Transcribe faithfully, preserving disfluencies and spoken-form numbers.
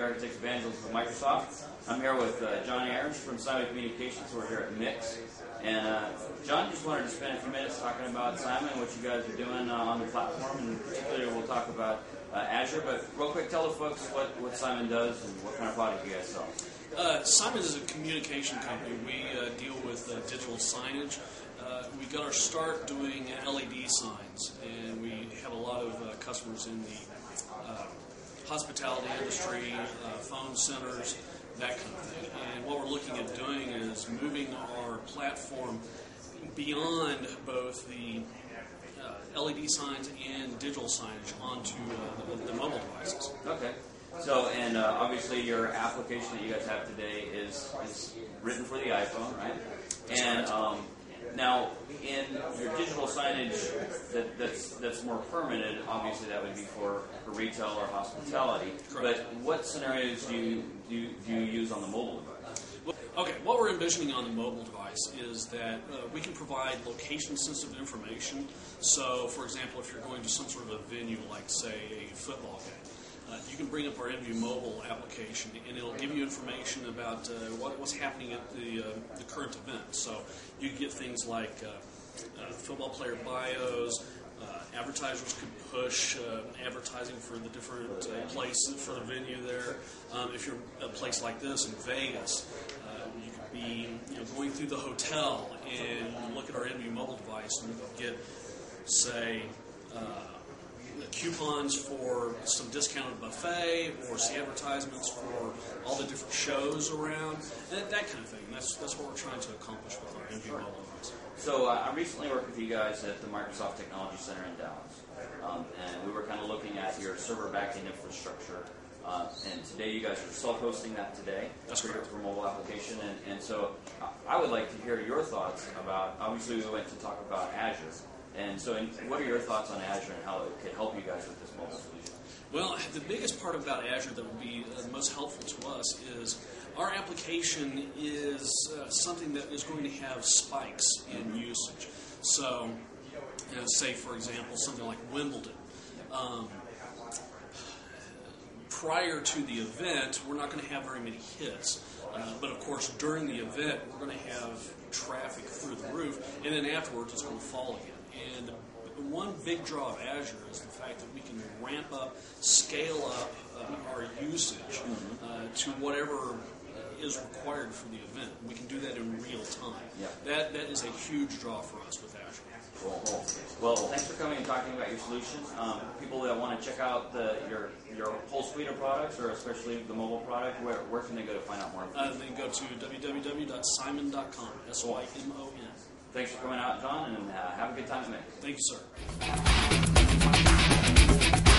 Architects Evangelists with Microsoft. I'm here with uh, John Ayers from Simon Communications. We're here at Mix. And uh, John just wanted to spend a few minutes talking about Simon, what you guys are doing uh, on the platform, and particularly we'll talk about uh, Azure. But real quick, tell the folks what, what Simon does and what kind of product you guys sell. Uh, Simon is a communication company. We uh, deal with uh, digital signage. Uh, we got our start doing L E D signs, and we have a lot of uh, customers in the uh, hospitality industry, uh, phone centers, that kind of thing. And what we're looking at doing is moving our platform beyond both the uh, L E D signs and digital signage onto uh, the, the mobile devices. Okay. So, and uh, obviously your application that you guys have today is, is written for the iPhone, right? And um, now, in your digital signage that, that's that's more permanent, obviously that would be for, for retail or hospitality. Correct. But what scenarios do you, do, you, do you use on the mobile device? Okay, what we're envisioning on the mobile device is that uh, we can provide location-sensitive information. So, for example, if you're going to some sort of a venue, like, say, a football game, Uh, you can bring up our InView mobile application, and it'll give you information about uh, what, what's happening at the, uh, the current event. So you get things like uh, uh, football player bios. Uh, advertisers could push uh, advertising for the different uh, places for the venue there. Um, if you're a place like this in Vegas, uh, you could be you know, going through the hotel and look at our InView mobile device and get, say, uh, coupons for some discounted buffet, or see advertisements for all the different shows around, and that kind of thing. That's that's what we're trying to accomplish with our InView mobile device. So uh, I recently worked with you guys at the Microsoft Technology Center in Dallas, um, and we were kind of looking at your server backend infrastructure. Uh, and today you guys are self-hosting that today That's for, correct. for mobile application. And, and so I would like to hear your thoughts about, obviously we went to talk about Azure. And so what are your thoughts on Azure and how it could help you guys with this mobile solution? Well, the biggest part about Azure that would be uh, most helpful to us is our application is uh, something that is going to have spikes in usage. So, you know, say, for example, something like Wimbledon. Um, prior to the event, we're not going to have very many hits. Uh, but, of course, during the event, we're going to have traffic through the roof, and then afterwards it's going to fall again. And one big draw of Azure is the fact that we can ramp up, scale up uh, our usage uh, to whatever is required for the event. We can do that in real time. Yeah. That that is a huge draw for us with Azure. Cool, cool. Well, thanks for coming and talking about your solution. Um, people that want to check out the, your your whole suite of products, or especially the mobile product, where, where can they go to find out more information? Uh, they can go to w w w dot simon dot com, S Y M O N. Thanks for coming out, John, and uh, have a good time at Mix. Thank you, sir.